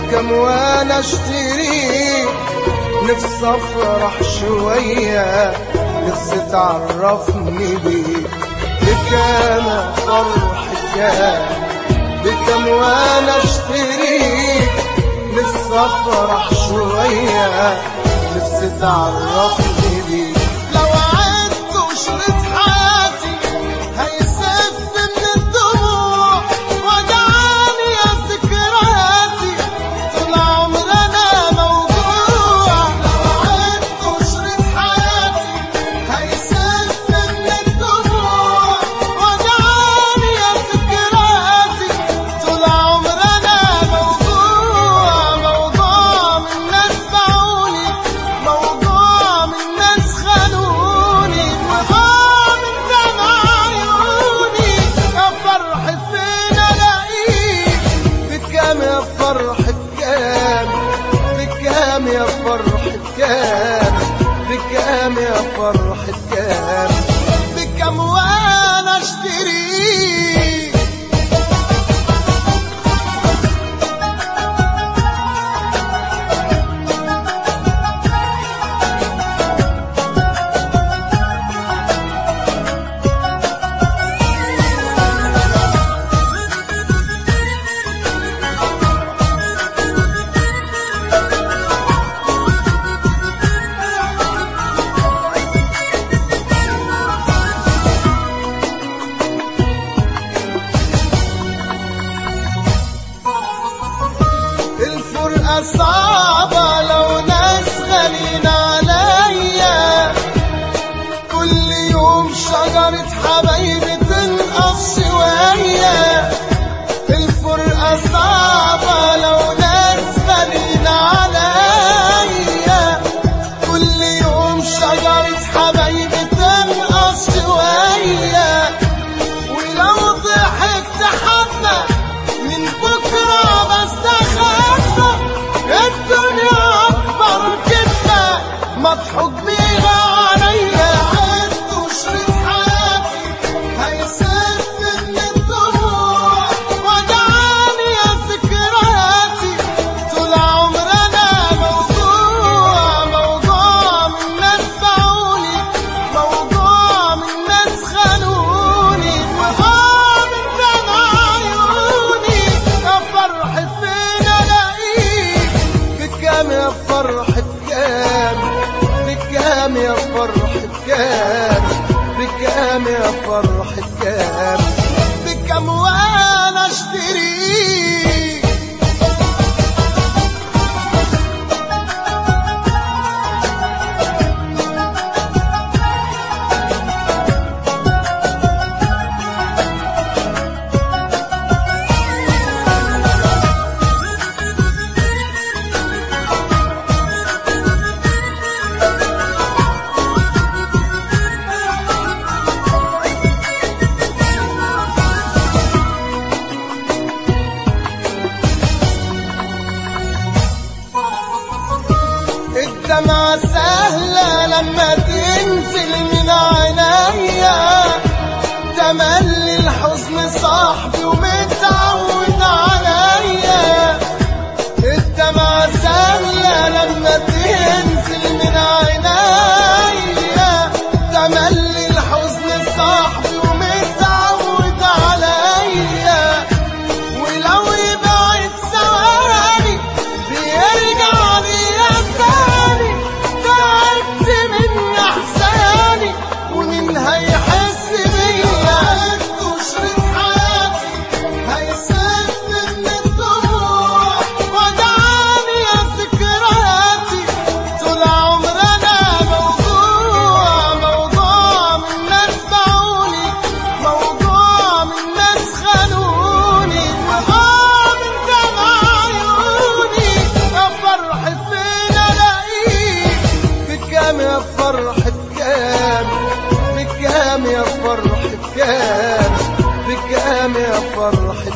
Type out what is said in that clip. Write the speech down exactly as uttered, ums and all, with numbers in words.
بكم وانا اشتري، نفسي افرح شوية، نفسي تعرفني بيك. بكم فرح كان، بكم وانا اشتري، نفسي افرح شوية، نفسي تعرفني بيك. لو عدت وشريط حياتي هيسف من الدموع، وجعاني يا ذكرياتي طول عمرنا موجوع. لو عدت وشريط حياتي هيسف من الدموع، وجعاني يا ذكرياتي طول عمرنا موجوع. موضوع من ناس باعوني، موضوع من ناس خانوني، وضاع من دمع عيوني. يا فرح فين الاقيك؟ بكام يا فرح بكام؟ بكام يا فرح بكام؟ بكام يا فرح بكام؟ بكام وانا اشتريك؟ الفرقة صعبة لو ناس غالين عليا، كل يوم شجرة حبايبي تنقص شوية. الفرقة صعبة لو ناس غالين عليا، كل يوم شجرة حبايبي تنقص شوية. ولو ضحكت حتى من بكرة بستخبى، الدنيا أكبر كده مضحوك بيها عليا. عدت وشريط حياتي هيسف من الدموع، وجعاني يا ذكرياتي طول عمرنا موجوع. موضوع من ناس باعوني، موضوع من ناس خانوني، وضاع من دمع عيوني. يا فرح فين الاقيك؟ بكام يا فرح بكام؟ بكام يا فرح بكام؟ بكام يا فرح بكام؟ بكام وانا اشتريك؟ الدمعة سهلة لما تنزل من عينيا، تملي الحزن صاحبي ومتعود عليا. الدمعة سهلة لما تنزل من عينيا، تملي الحزن صاحبي ومتعود عليا. ولو يبعد ثواني بيرجع ليا تاني، تعبت من احزاني ومين هيحس بيا؟ عدت وشريط حياتي هيسف من الدموع، وجعاني يا ذكرياتي طول عمرنا موجوع. موضوع من ناس باعوني، موضوع من ناس خانوني، وضاع من دمع عيوني. يا فرح فين الاقيك؟ بكام يا فرح بكام؟ بكام يا فرح بكام؟ بكام يا فرح